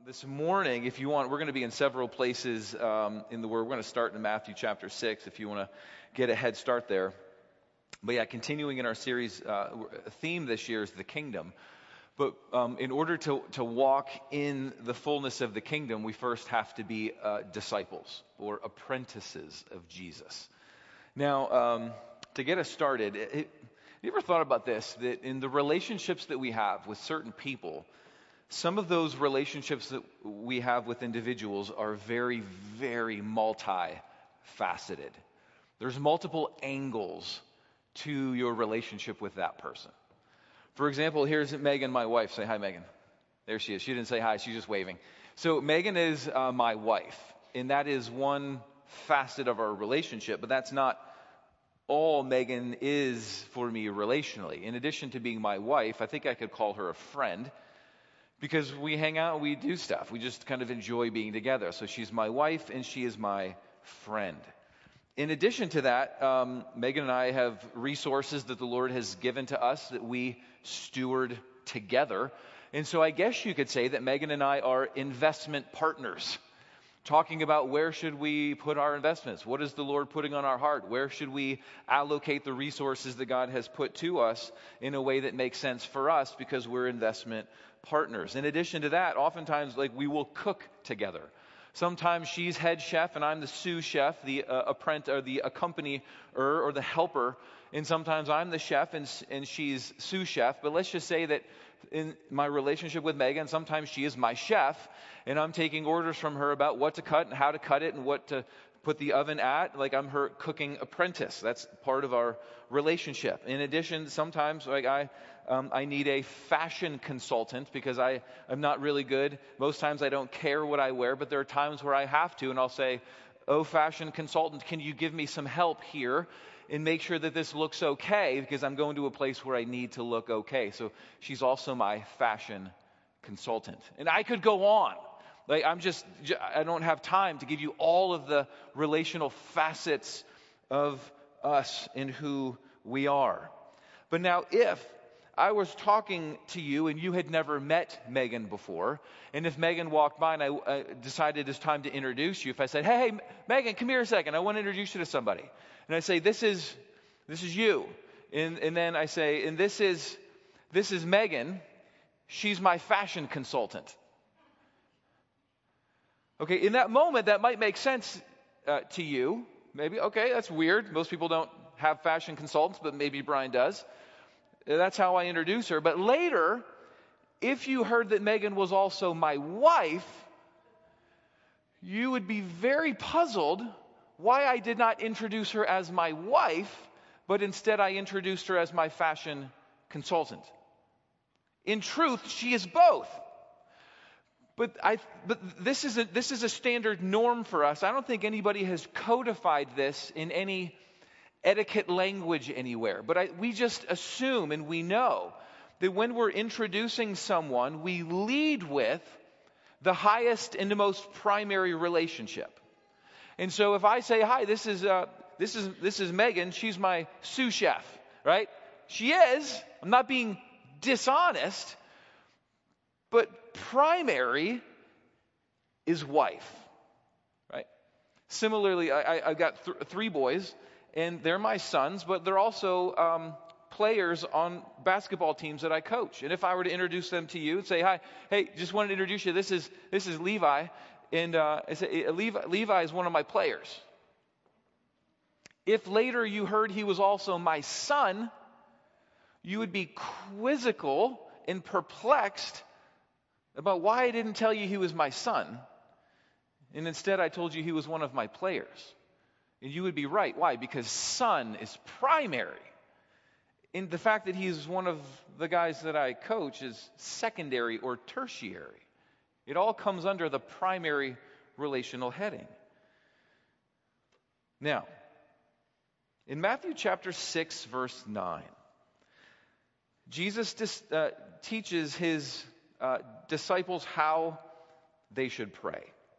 This morning, if you want, we're going to be in several places in the Word. We're going to start in Matthew chapter 6 if you want to get a head start there. But yeah, continuing in our series, theme this year is the kingdom. But in order to walk in the fullness of the kingdom, we first have to be disciples or apprentices of Jesus. Now, to get us started, have you ever thought about this? That in the relationships that we have with certain people, some of those relationships that we have with individuals are very, very multifaceted. There's multiple angles to your relationship with that person. For example, here's Megan, my wife. Say hi, Megan. There she is. She didn't say hi. She's just waving. So Megan is my wife, and that is one facet of our relationship, but that's not all Megan is for me relationally. In addition to being my wife, I think I could call her a friend, because we hang out, we do stuff. We just kind of enjoy being together. So she's my wife and she is my friend. In addition to that, Megan and I have resources that the Lord has given to us that we steward together. And so I guess you could say that Megan and I are investment partners, talking about where should we put our investments? What is the Lord putting on our heart? Where should we allocate the resources that God has put to us in a way that makes sense for us, because we're investment partners. In addition to that, oftentimes we will cook together. Sometimes she's head chef and I'm the sous chef, the apprentice or the accompanier or the helper. And sometimes I'm the chef and she's sous chef. But let's just say that in my relationship with Megan, sometimes she is my chef and I'm taking orders from her about what to cut and how to cut it and what to put the oven at. Like, I'm her cooking apprentice. That's part of our relationship. In addition, sometimes I need a fashion consultant because I'm not really good. Most times I don't care what I wear, but there are times where I have to, and I'll say, "Oh, fashion consultant, can you give me some help here and make sure that this looks okay, because I'm going to a place where I need to look okay." So she's also my fashion consultant. And I could go on. I don't have time to give you all of the relational facets of us and who we are. But now, if I was talking to you and you had never met Megan before, and if Megan walked by and I decided it's time to introduce you, if I said, hey, Megan, come here a second, I want to introduce you to somebody. And I say, this is you. And then I say, and this is Megan, she's my fashion consultant. Okay, in that moment, that might make sense to you. Maybe, okay, that's weird. Most people don't have fashion consultants, but maybe Brian does. That's how I introduce her. But later, if you heard that Megan was also my wife, you would be very puzzled why I did not introduce her as my wife, but instead I introduced her as my fashion consultant. In truth, she is both. But this is a standard norm for us. I don't think anybody has codified this in any etiquette language anywhere. But we just assume and we know that when we're introducing someone, we lead with the highest and the most primary relationship. And so if I say, "Hi, this is Megan. She's my sous chef," right? She is. I'm not being dishonest. But primary is wife, right? Similarly, I've got three boys, and they're my sons, but they're also players on basketball teams that I coach. And if I were to introduce them to you and say, "Hi, hey, just wanted to introduce you. This is Levi," and I say, Levi is one of my players. If later you heard he was also my son, you would be quizzical and perplexed about why I didn't tell you he was my son, and instead I told you he was one of my players. And you would be right. Why? Because son is primary. And the fact that he's one of the guys that I coach is secondary or tertiary. It all comes under the primary relational heading. Now, in Matthew chapter 6, verse 9, Jesus teaches his disciples how they should pray.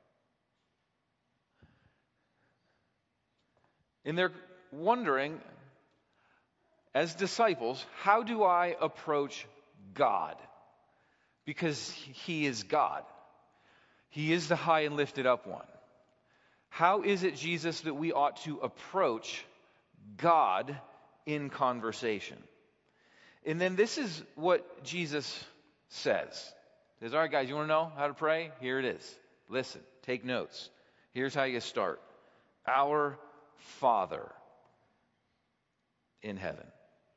And they're wondering, as disciples, how do I approach God? Because he is God. He is the high and lifted up one. How is it, Jesus, that we ought to approach God in conversation? And then this is what Jesus says. He says, all right, guys, you want to know how to pray? Here it is. Listen, take notes. Here's how you start. Our Father in heaven.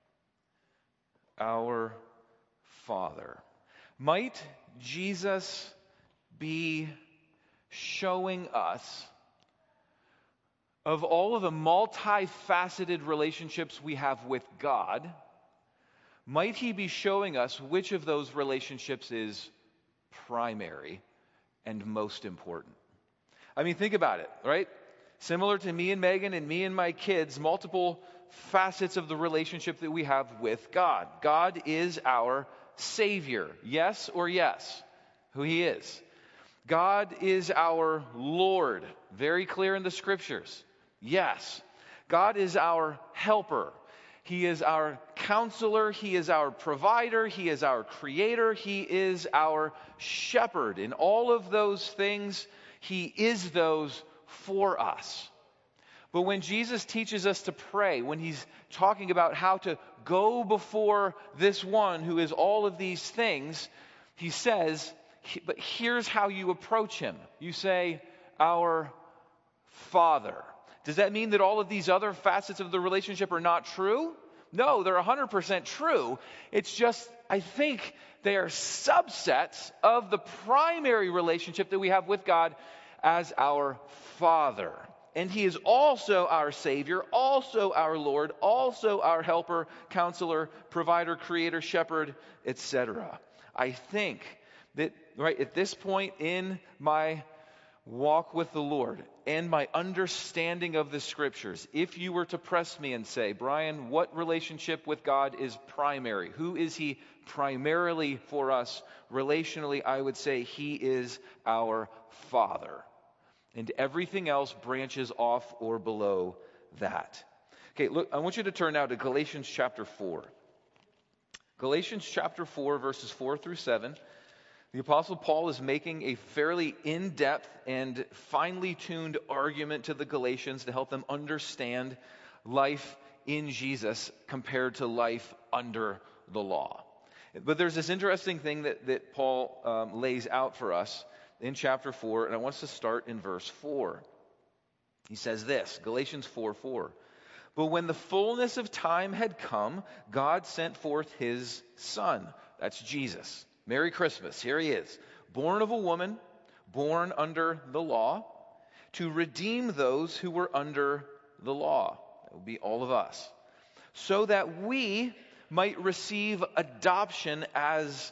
Our Father. Might Jesus be showing us, of all of the multifaceted relationships we have with God, might he be showing us which of those relationships is primary and most important? I mean, think about it, right? Similar to me and Megan and me and my kids, multiple facets of the relationship that we have with God. God is our Savior. Yes or yes? Who he is. God is our Lord. Very clear in the scriptures. Yes. God is our helper. He is our counselor. He is our provider. He is our creator. He is our shepherd. In all of those things, he is those for us. But when Jesus teaches us to pray, when he's talking about how to go before this one who is all of these things, he says, but here's how you approach him. You say, our Father. Does that mean that all of these other facets of the relationship are not true? No, they're 100% true. It's just, I think they are subsets of the primary relationship that we have with God as our Father. And he is also our Savior, also our Lord, also our helper, counselor, provider, creator, shepherd, etc. I think that right at this point in my walk with the Lord and my understanding of the scriptures, if you were to press me and say, Brian, what relationship with God is primary? Who is he primarily for us relationally? I would say he is our Father. And everything else branches off or below that. Okay, look, I want you to turn now to Galatians chapter 4. Galatians chapter 4, verses 4 through 7. The Apostle Paul is making a fairly in-depth and finely tuned argument to the Galatians to help them understand life in Jesus compared to life under the law. But there's this interesting thing that Paul lays out for us in chapter 4, and I want us to start in verse 4. He says this, Galatians 4:4. But when the fullness of time had come, God sent forth his Son. That's Jesus. Merry Christmas. Here he is. Born of a woman, born under the law, to redeem those who were under the law. That would be all of us. So that we might receive adoption as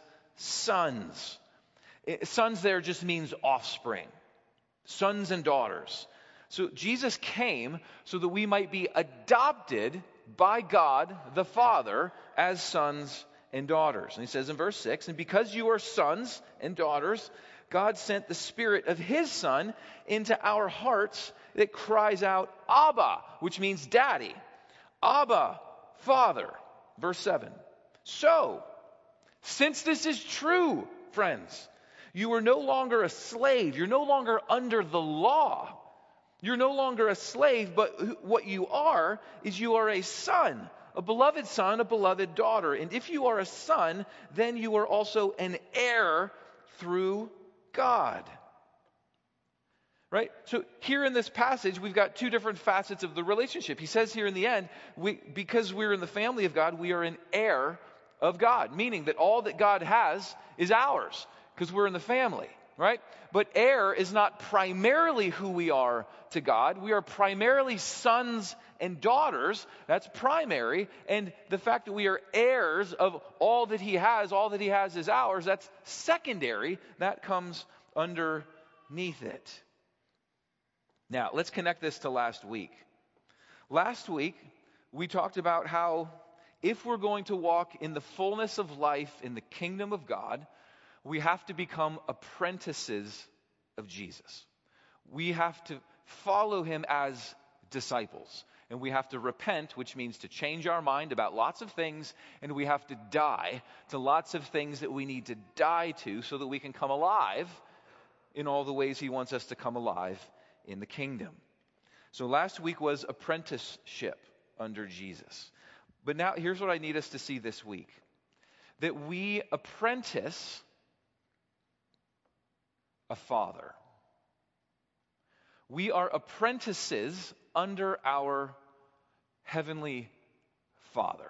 sons. Sons there just means offspring. Sons and daughters. So Jesus came so that we might be adopted by God the Father as sons and daughters. And he says in verse 6, and because you are sons and daughters, God sent the Spirit of his Son into our hearts that cries out, Abba, which means daddy. Abba, Father. Verse 7. So, since this is true, friends, you are no longer a slave. You're no longer under the law. You're no longer a slave, but what you are is you are a son, a beloved daughter. And if you are a son, then you are also an heir through God. Right? So here in this passage, we've got two different facets of the relationship. He says here in the end, because we're in the family of God, we are an heir of God, meaning that all that God has is ours because we're in the family. Right? But heir is not primarily who we are to God. We are primarily sons and daughters. That's primary. And the fact that we are heirs of all that he has is ours, that's secondary. That comes underneath it. Now, let's connect this to last week. Last week, we talked about how if we're going to walk in the fullness of life in the kingdom of God, we have to become apprentices of Jesus. We have to follow him as disciples. And we have to repent, which means to change our mind about lots of things. And we have to die to lots of things that we need to die to so that we can come alive in all the ways he wants us to come alive in the kingdom. So last week was apprenticeship under Jesus. But now here's what I need us to see this week. That we apprentice a father. We are apprentices under our heavenly Father.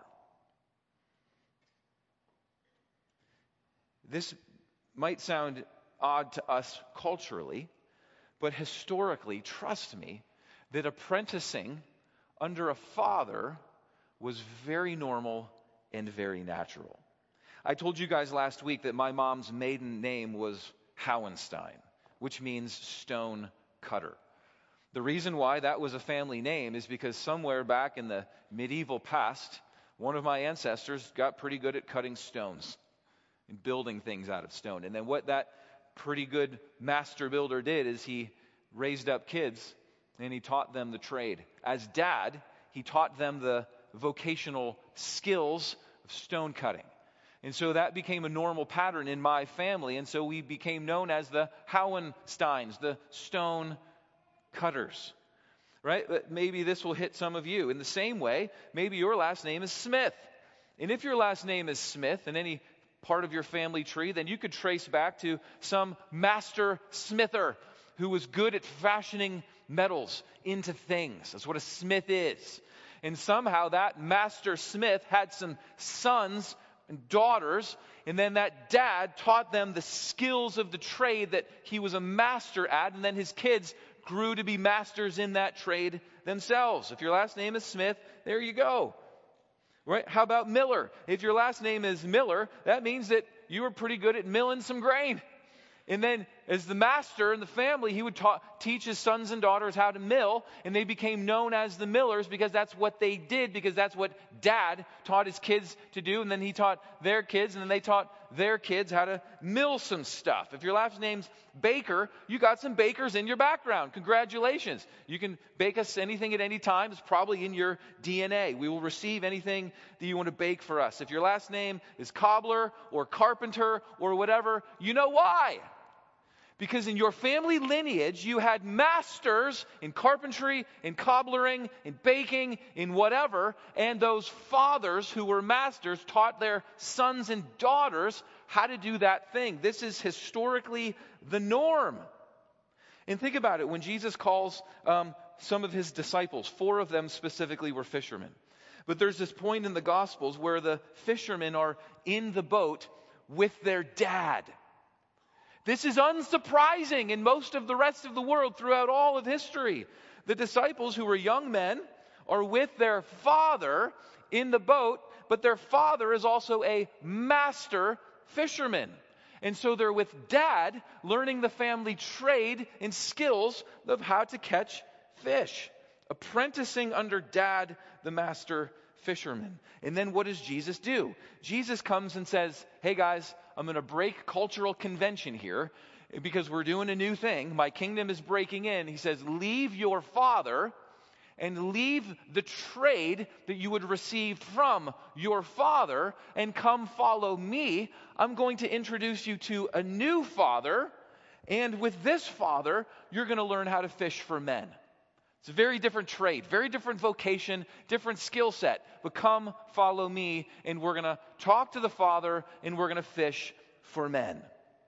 This might sound odd to us culturally, but historically, trust me, that apprenticing under a father was very normal and very natural. I told you guys last week that my mom's maiden name was Hauenstein, which means stone cutter. The reason why that was a family name is because somewhere back in the medieval past, one of my ancestors got pretty good at cutting stones and building things out of stone. And then what that pretty good master builder did is he raised up kids and he taught them the trade. As dad, he taught them the vocational skills of stone cutting. And so that became a normal pattern in my family. And so we became known as the Hauensteins, the stone cutters. Right? But maybe this will hit some of you. In the same way, maybe your last name is Smith. And if your last name is Smith in any part of your family tree, then you could trace back to some master smither who was good at fashioning metals into things. That's what a smith is. And somehow that master smith had some sons and daughters, and then that dad taught them the skills of the trade that he was a master at, and then his kids grew to be masters in that trade themselves. If your last name is Smith, there you go. Right? How about Miller? If your last name is Miller, that means that you were pretty good at milling some grain. And then as the master in the family, he would teach his sons and daughters how to mill, and they became known as the millers because that's what they did, because that's what dad taught his kids to do, and then he taught their kids, and then they taught their kids how to mill some stuff. If your last name's Baker, you got some bakers in your background. Congratulations. You can bake us anything at any time. It's probably in your DNA. We will receive anything that you want to bake for us. If your last name is Cobbler or Carpenter or whatever, you know why. Because in your family lineage, you had masters in carpentry, in cobblering, in baking, in whatever, and those fathers who were masters taught their sons and daughters how to do that thing. This is historically the norm. And think about it, when Jesus calls some of his disciples, 4 of them specifically were fishermen. But there's this point in the Gospels where the fishermen are in the boat with their dad. This is unsurprising in most of the rest of the world throughout all of history. The disciples, who were young men, are with their father in the boat, but their father is also a master fisherman. And so they're with dad, learning the family trade and skills of how to catch fish. Apprenticing under dad, the master fisherman. And then what does Jesus do? Jesus comes and says, hey guys, I'm going to break cultural convention here because we're doing a new thing. My kingdom is breaking in. He says, leave your father and leave the trade that you would receive from your father and come follow me. I'm going to introduce you to a new father. And with this father, you're going to learn how to fish for men. It's a very different trade, very different vocation, different skill set. But come, follow me, and we're going to talk to the Father, and we're going to fish for men.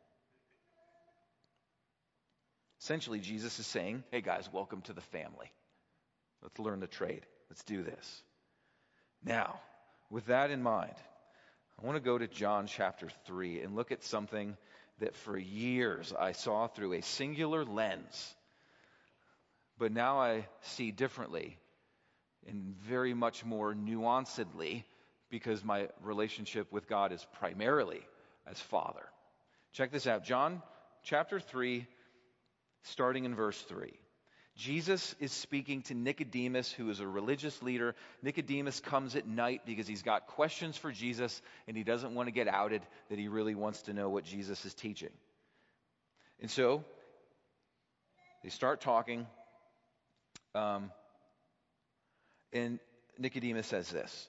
Essentially, Jesus is saying, hey guys, welcome to the family. Let's learn the trade. Let's do this. Now, with that in mind, I want to go to John chapter 3 and look at something that for years I saw through a singular lens. But now I see differently and very much more nuancedly because my relationship with God is primarily as Father. Check this out. John chapter 3, starting in verse 3. Jesus is speaking to Nicodemus, who is a religious leader. Nicodemus comes at night because he's got questions for Jesus and he doesn't want to get outed that he really wants to know what Jesus is teaching. And so they start talking. And Nicodemus says this,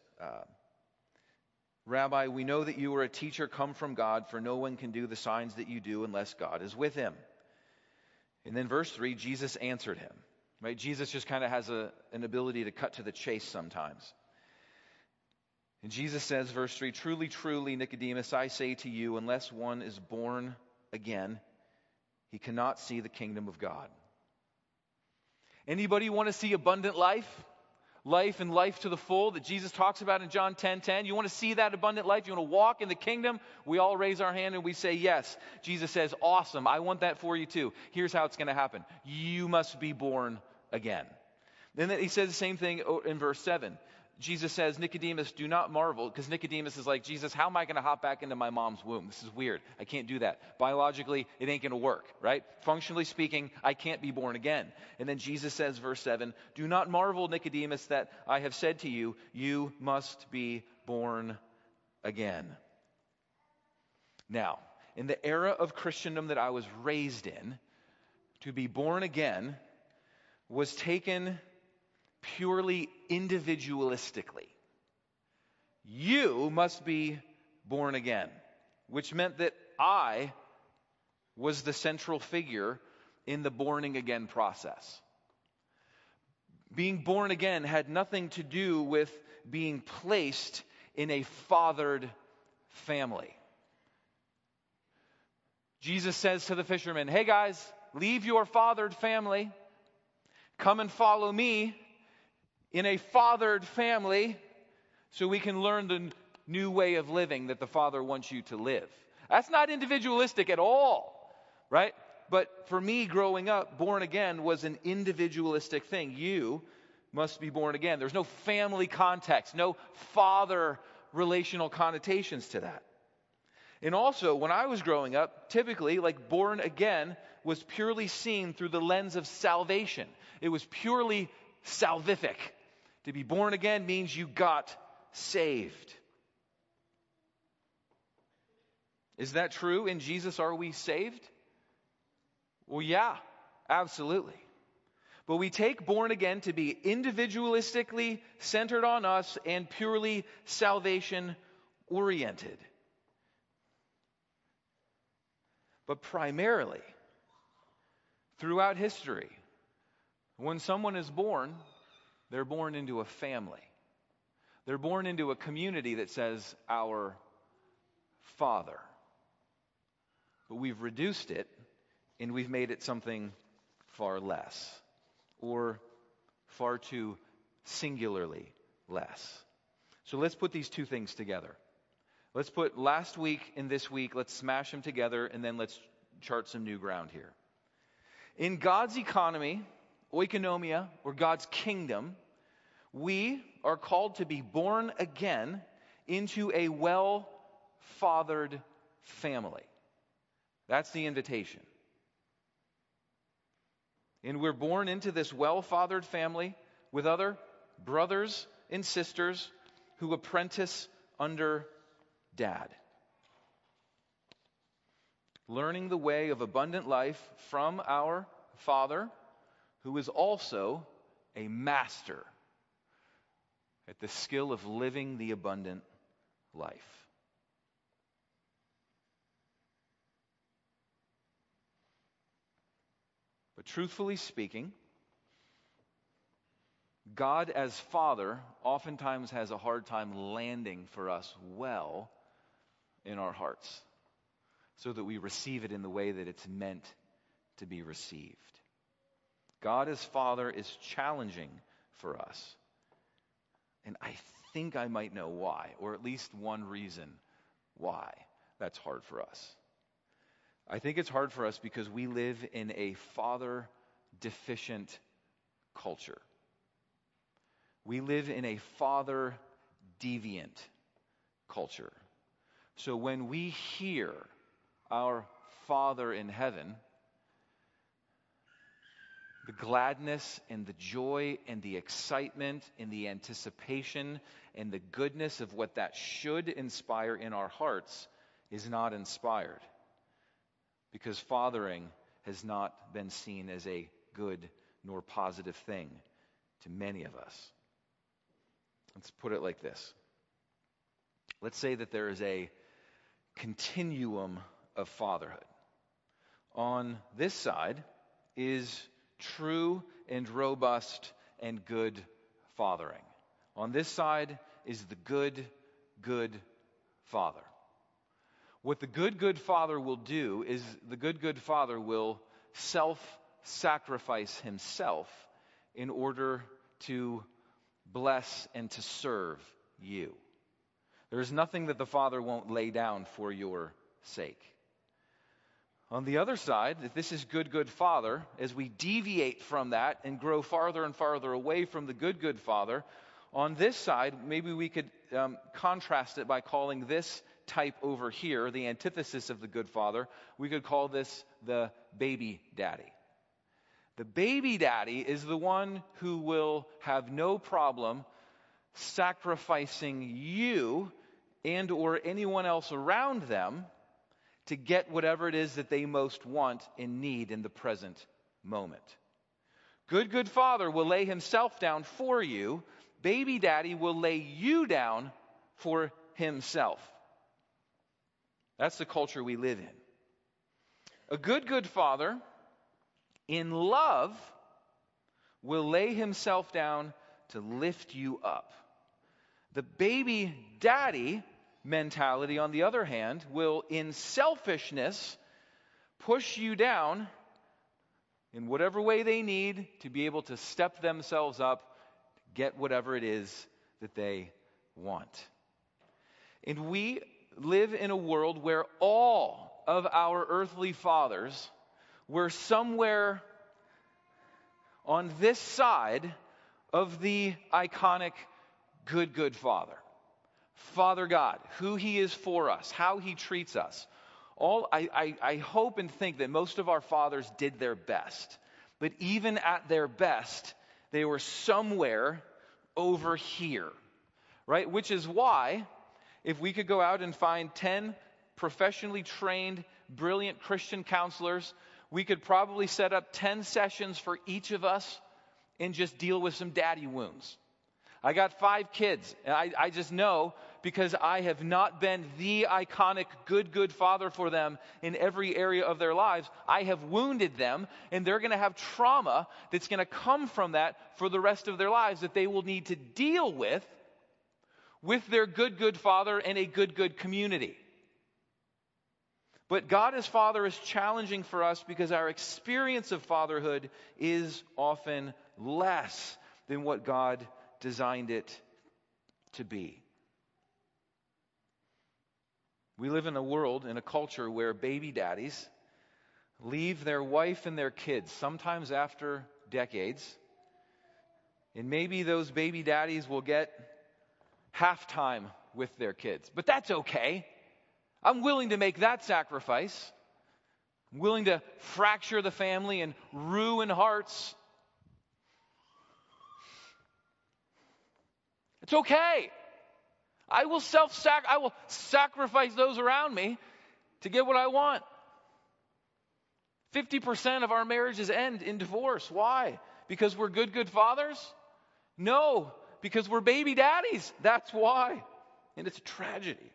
Rabbi, we know that you are a teacher come from God, for no one can do the signs that you do unless God is with him. And then verse 3, Jesus answered him. Right? Jesus just kind of has an ability to cut to the chase sometimes. And Jesus says, verse 3, "Truly, truly, Nicodemus, I say to you, unless one is born again, he cannot see the kingdom of God." Anybody want to see abundant life? Life and life to the full that Jesus talks about in John 10:10. You want to see that abundant life? You want to walk in the kingdom? We all raise our hand and we say yes. Jesus says, awesome, I want that for you too. Here's how it's going to happen. You must be born again. Then he says the same thing in verse 7. Jesus says, "Nicodemus, do not marvel," because Nicodemus is like, "Jesus, how am I going to hop back into my mom's womb? This is weird. I can't do that. Biologically, it ain't going to work," right? Functionally speaking, I can't be born again. And then Jesus says, verse 7, "Do not marvel, Nicodemus, that I have said to you, you must be born again." Now, in the era of Christendom that I was raised in, to be born again was taken purely individualistically. You must be born again, which meant that I was the central figure in the borning again process. Being born again had nothing to do with being placed in a fathered family. Jesus says to the fishermen, "Hey guys, leave your fathered family, come and follow me in a fathered family so we can learn the new way of living that the Father wants you to live." That's not individualistic at all, right? But for me, growing up, born again was an individualistic thing. You must be born again. There's no family context, no father relational connotations to that. And also, when I was growing up, typically, like born again was purely seen through the lens of salvation. It was purely salvific. To be born again means you got saved. Is that true? In Jesus, are we saved? Well, yeah, absolutely. But we take born again to be individualistically centered on us and purely salvation oriented. But primarily, throughout history, when someone is born, they're born into a family. They're born into a community that says, "Our Father." But we've reduced it and we've made it something far less, or far too singularly less. So let's put these two things together. Let's put last week and this week, let's smash them together, and then let's chart some new ground here. In God's economy, oikonomia, or God's kingdom, we are called to be born again into a well-fathered family. That's the invitation. And we're born into this well-fathered family with other brothers and sisters who apprentice under Dad. Learning the way of abundant life from our Father, who is also a master at the skill of living the abundant life. But truthfully speaking, God as Father oftentimes has a hard time landing for us well in our hearts, so that we receive it in the way that it's meant to be received. God as Father is challenging for us. And I think I might know why, or at least one reason why that's hard for us. I think it's hard for us because we live in a father-deficient culture. We live in a father-deviant culture. So when we hear our Father in heaven, the gladness and the joy and the excitement and the anticipation and the goodness of what that should inspire in our hearts is not inspired, because fathering has not been seen as a good nor positive thing to many of us. Let's put it like this. Let's say that there is a continuum of fatherhood. On this side is true and robust and good fathering. On this side is the good, good father. What the good, good father will do is the good, good father will self-sacrifice himself in order to bless and to serve you. There is nothing that the Father won't lay down for your sake. On the other side, if this is good, good Father, as we deviate from that and grow farther and farther away from the good, good Father, on this side, maybe we could contrast it by calling this type over here, the antithesis of the good Father, we could call this the baby daddy. The baby daddy is the one who will have no problem sacrificing you and or anyone else around them to get whatever it is that they most want and need in the present moment. Good, good father will lay himself down for you. Baby daddy will lay you down for himself. That's the culture we live in. A good, good father, in love, will lay himself down to lift you up. The baby daddy mentality, on the other hand, will, in selfishness, push you down in whatever way they need to be able to step themselves up, get whatever it is that they want. And we live in a world where all of our earthly fathers were somewhere on this side of the iconic good, good father. Father God, who he is for us, how he treats us. I hope and think that most of our fathers did their best. But even at their best, they were somewhere over here, right? Which is why, if we could go out and find 10 professionally trained, brilliant Christian counselors, we could probably set up 10 sessions for each of us and just deal with some daddy wounds. I got 5 kids, and I just know because I have not been the iconic good, good father for them in every area of their lives. I have wounded them, and they're going to have trauma that's going to come from that for the rest of their lives that they will need to deal with their good, good father and a good, good community. But God as Father is challenging for us because our experience of fatherhood is often less than what God designed it to be. We live in a world, in a culture where baby daddies leave their wife and their kids, sometimes after decades, and maybe those baby daddies will get half time with their kids. But that's okay. I'm willing to make that sacrifice. I'm willing to fracture the family and ruin hearts. It's okay. I will sacrifice those around me to get what I want. 50% of our marriages end in divorce. Why? Because we're good, good fathers? No, because we're baby daddies. That's why. And it's a tragedy.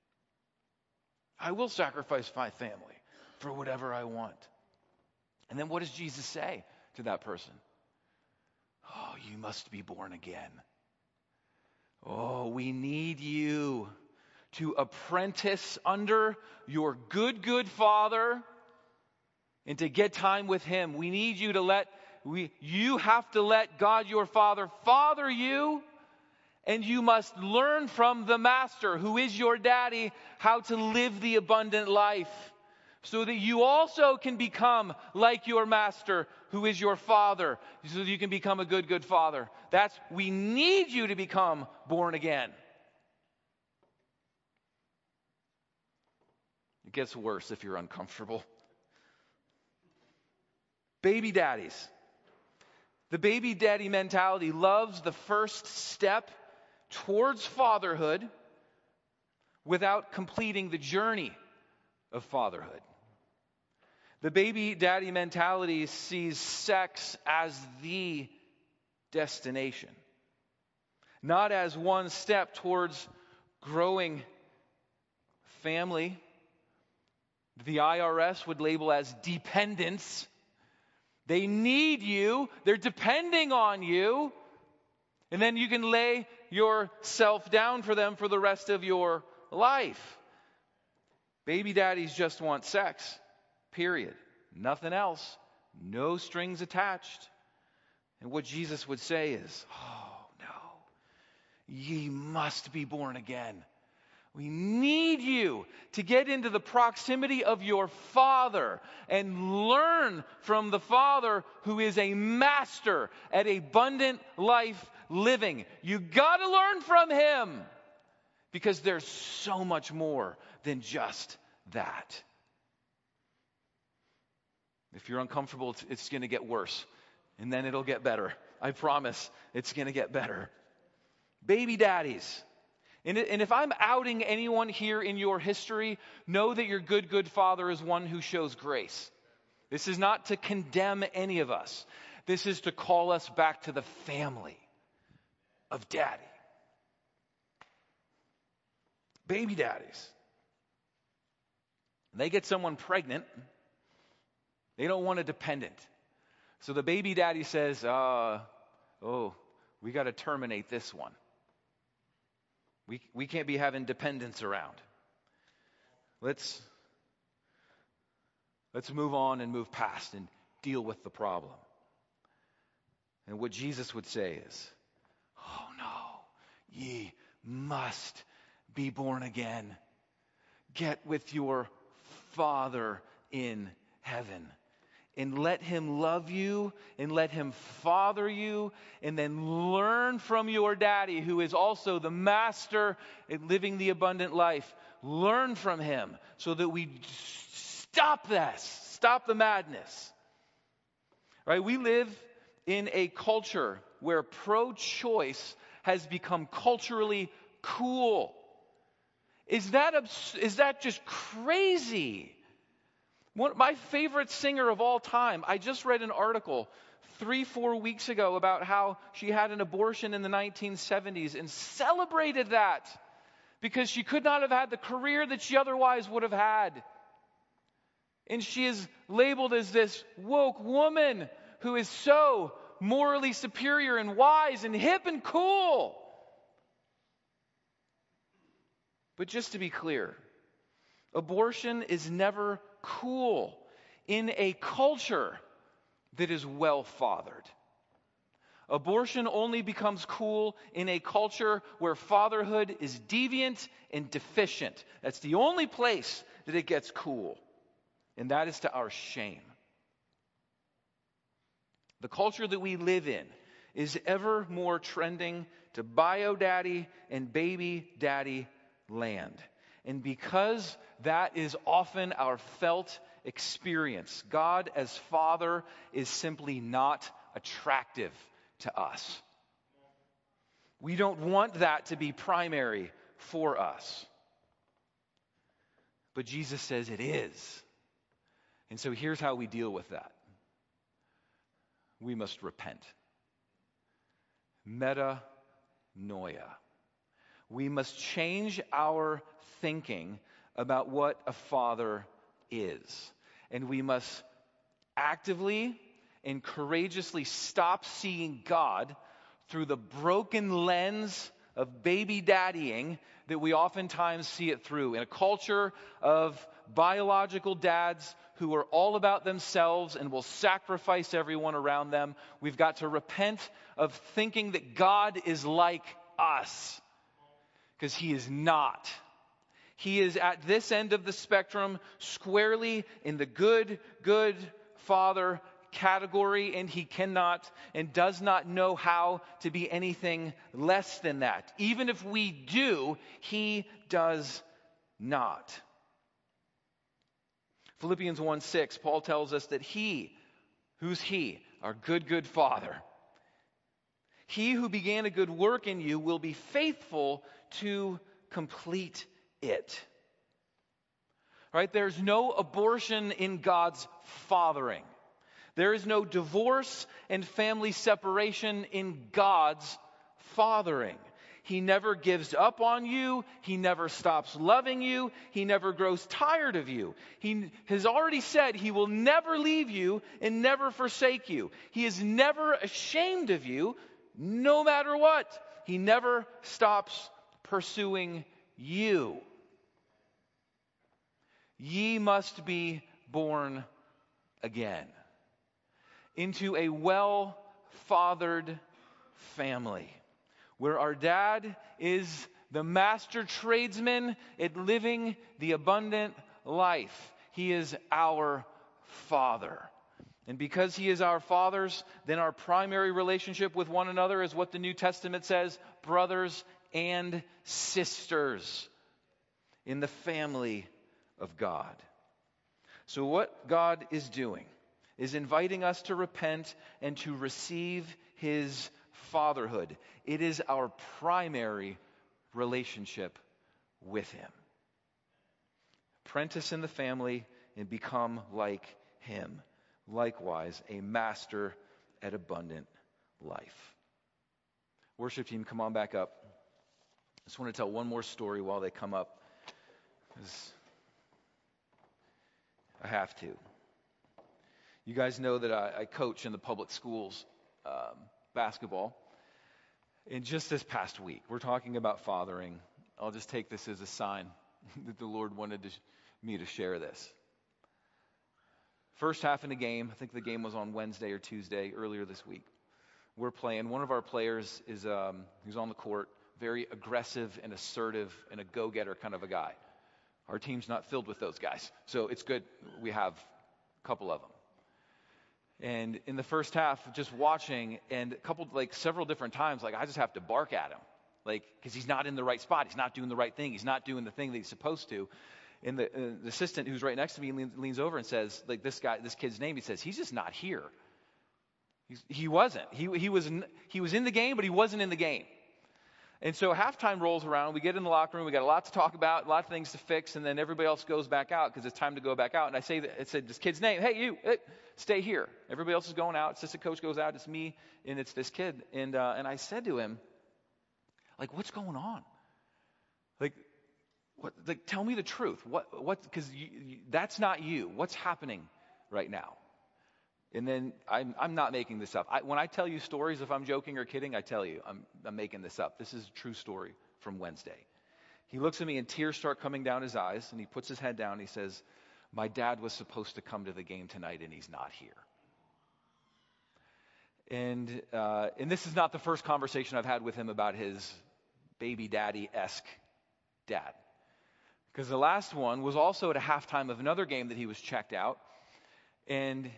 I will sacrifice my family for whatever I want. And then what does Jesus say to that person? Oh, you must be born again. Oh, we need you to apprentice under your good, good Father and to get time with Him. We need you to you have to let God your Father father you, and you must learn from the Master, who is your daddy, how to live the abundant life, so that you also can become like your Master, who is your Father, so that you can become a good, good father. We need you to become born again. It gets worse if you're uncomfortable. Baby daddies. The baby daddy mentality loves the first step towards fatherhood without completing the journey of fatherhood. The baby daddy mentality sees sex as the destination, not as one step towards growing family. The IRS would label as dependence. They need you. They're depending on you. And then you can lay yourself down for them for the rest of your life. Baby daddies just want sex, period. Nothing else. No strings attached. And what Jesus would say is, oh no, ye must be born again. We need you to get into the proximity of your Father and learn from the Father who is a master at abundant life living. You got to learn from Him because there's so much more than just that. If you're uncomfortable, it's going to get worse, and then it'll get better. I promise it's going to get better. Baby daddies. And if I'm outing anyone here in your history, know that your good Father is one who shows grace. This is not to condemn any of us. This is to call us back to the family of daddy. Baby daddies. They get someone pregnant. They don't want a dependent. So the baby daddy says, we got to terminate this one. We can't be having dependents around. Let's move on and move past and deal with the problem. And what Jesus would say is, oh no, ye must be born again. Get with your Father in heaven. And let Him love you, and let Him father you, and then learn from your daddy, who is also the master at living the abundant life. Learn from Him so that we stop the madness. Right? We live in a culture where pro-choice has become culturally cool. Is that just crazy? My favorite singer of all time, I just read an article 3-4 weeks ago about how she had an abortion in the 1970s and celebrated that because she could not have had the career that she otherwise would have had. And she is labeled as this woke woman who is so morally superior and wise and hip and cool. But just to be clear, abortion is never cool in a culture that is well fathered. Abortion only becomes cool in a culture where fatherhood is deviant and deficient. That's the only place that it gets cool. And that is to our shame. The culture that we live in is ever more trending to bio daddy and baby daddy land. And because that is often our felt experience, God as Father is simply not attractive to us. We don't want that to be primary for us. But Jesus says it is. And so here's how we deal with that. We must repent. Metanoia. We must change our thinking about what a father is. And we must actively and courageously stop seeing God through the broken lens of baby daddying that we oftentimes see it through. In a culture of biological dads who are all about themselves and will sacrifice everyone around them, we've got to repent of thinking that God is like us. Because He is not. He is at this end of the spectrum, squarely in the good Father category, and He cannot and does not know how to be anything less than that. Even if we do, He does not. Philippians 1:6, Paul tells us that He, who's He? Our good Father. He who began a good work in you will be faithful to complete it. Right? There's no abortion in God's fathering. There is no divorce and family separation in God's fathering. He never gives up on you. He never stops loving you. He never grows tired of you. He has already said he will never leave you and never forsake you. He is never ashamed of you, no matter what. He never stops pursuing you. Ye must be born again into a well-fathered family, where our dad is the master tradesman at living the abundant life. He is our Father. And because he is our fathers, then our primary relationship with one another is what the New Testament says, brothers and sisters in the family of God. So what God is doing is inviting us to repent and to receive his fatherhood. It is our primary relationship with him. Apprentice in the family and become like him. Likewise, a master at abundant life. Worship team, come on back up. I just want to tell one more story while they come up, because I have to. You guys know that I coach in the public schools basketball. And just this past week, we're talking about fathering. I'll just take this as a sign that the Lord wanted me to share this. First half in the game, I think the game was on Wednesday or Tuesday earlier this week. We're playing. One of our players is who's on the court, very aggressive and assertive and a go-getter kind of a guy. Our team's not filled with those guys, so it's good we have a couple of them. And in the first half, just watching, and several different times, I just have to bark at him, because he's not in the right spot. He's not doing the right thing. He's not doing the thing that he's supposed to. And the assistant who's right next to me leans over and says, this kid's name, he says, he's just not here. He wasn't. He was in the game, but he wasn't in the game. And so halftime rolls around. We get in the locker room. We got a lot to talk about, a lot of things to fix, and then everybody else goes back out because it's time to go back out. And I said this kid's name, hey, you, stay here. Everybody else is going out. Assistant coach goes out. It's me, and it's this kid. And I said to him, what's going on? Tell me the truth. What? Because that's not you. What's happening right now? And then I'm not making this up. When I tell you stories, if I'm joking or kidding, I tell you I'm making this up. This is a true story from Wednesday. He looks at me and tears start coming down his eyes, and he puts his head down and he says, my dad was supposed to come to the game tonight and he's not here. And this is not the first conversation I've had with him about his baby daddy-esque dad. Because the last one was also at a halftime of another game that he was checked out. And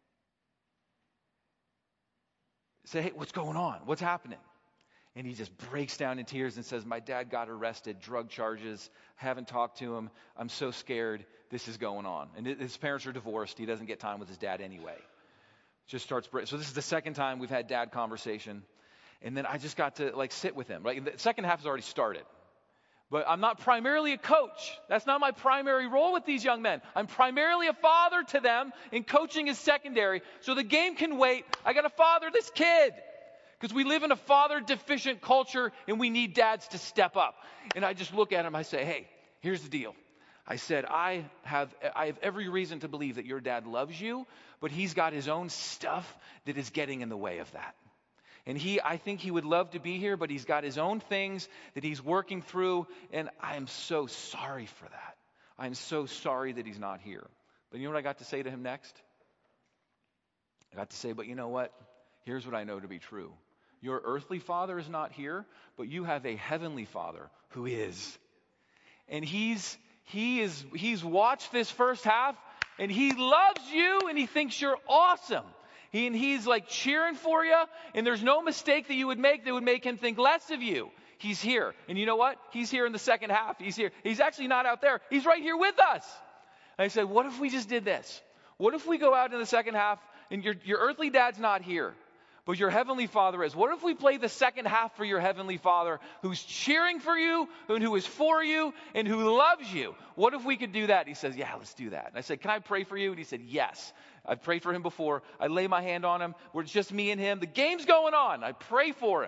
said, hey, what's going on? What's happening? And he just breaks down in tears and says, my dad got arrested, drug charges, haven't talked to him. I'm so scared this is going on. And his parents are divorced. He doesn't get time with his dad anyway. Just starts breaking. So this is the second time we've had dad conversation. And then I just got to sit with him. Right? The second half has already started. But I'm not primarily a coach. That's not my primary role with these young men. I'm primarily a father to them, and coaching is secondary. So the game can wait. I got to father this kid. Because we live in a father-deficient culture, and we need dads to step up. And I just look at him. I say, hey, here's the deal. I said, I have every reason to believe that your dad loves you, but he's got his own stuff that is getting in the way of that. And I think he would love to be here, but he's got his own things that he's working through, and I am so sorry for that. I'm so sorry that he's not here. But you know what I got to say to him next? I got to say, but you know what? Here's what I know to be true. Your earthly father is not here, but you have a heavenly Father who is. And he's watched this first half, and he loves you, and he thinks you're awesome. He's cheering for you, and there's no mistake that you would make that would make him think less of you. He's here. And you know what? He's here in the second half. He's here. He's actually not out there. He's right here with us. And I said, what if we just did this? What if we go out in the second half and your earthly dad's not here, but your heavenly Father is? What if we play the second half for your heavenly Father who's cheering for you and who is for you and who loves you? What if we could do that? He says, yeah, let's do that. And I said, can I pray for you? And he said, yes. I've prayed for him before. I lay my hand on him. It's just me and him. The game's going on. I pray for him.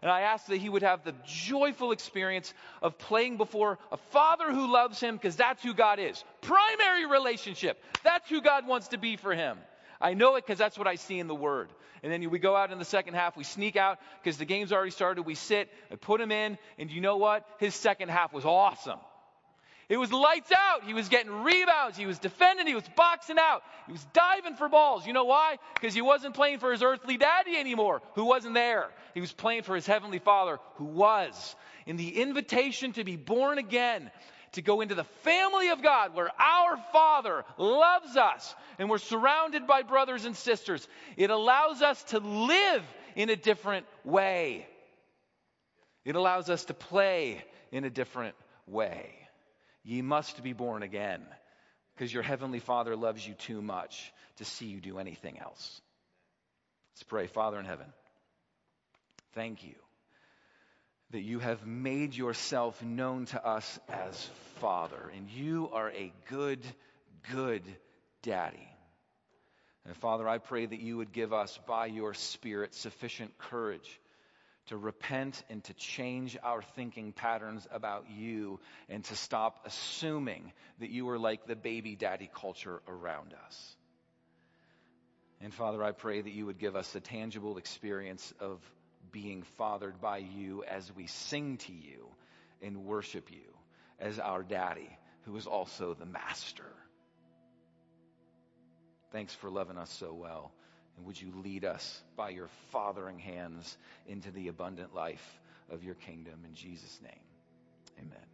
And I ask that he would have the joyful experience of playing before a Father who loves him, because that's who God is. Primary relationship. That's who God wants to be for him. I know it because that's what I see in the Word. And then we go out in the second half, we sneak out because the game's already started, we sit, I put him in, and you know what? His second half was awesome. It was lights out. He was getting rebounds. He was defending. He was boxing out. He was diving for balls. You know why? Because he wasn't playing for his earthly daddy anymore, who wasn't there. He was playing for his heavenly Father, who was. In the invitation to be born again, to go into the family of God where our Father loves us and we're surrounded by brothers and sisters, it allows us to live in a different way. It allows us to play in a different way. Ye must be born again, because your heavenly Father loves you too much to see you do anything else. Let's pray. Father in heaven, thank you that you have made yourself known to us as Father, and you are a good, good daddy. And Father, I pray that you would give us, by your Spirit, sufficient courage to repent and to change our thinking patterns about you, and to stop assuming that you are like the baby daddy culture around us. And Father, I pray that you would give us a tangible experience of being fathered by you as we sing to you and worship you as our daddy, who is also the master. Thanks for loving us so well. And would you lead us by your fathering hands into the abundant life of your kingdom, in Jesus' name. Amen.